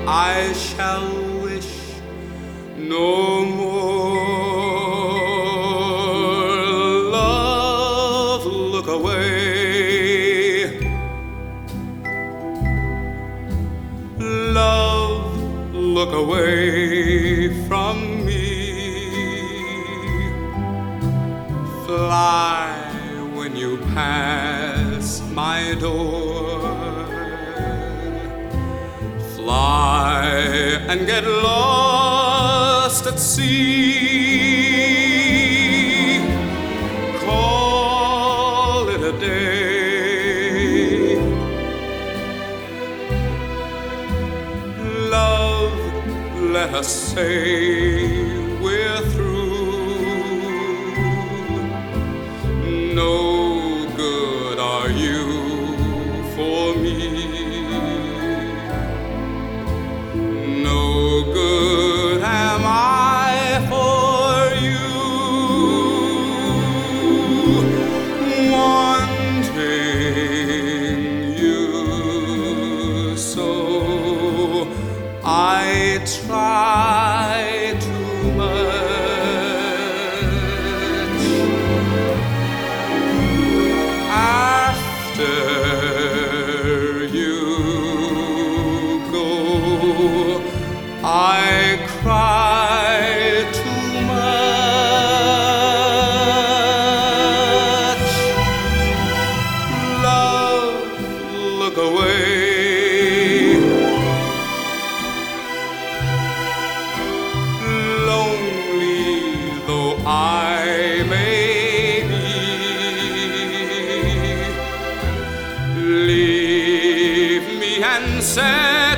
I shall wish no more. Love, look away. Love, look away from me. Fly when you pass my door. Fly and get lost at sea. Call it a day. Love, let us say we're through. No good are you for me. No good am I for you. Wanting you so, I try too much. After you go, I cry too much. Love, look away. Lonely though I may be, leave me and set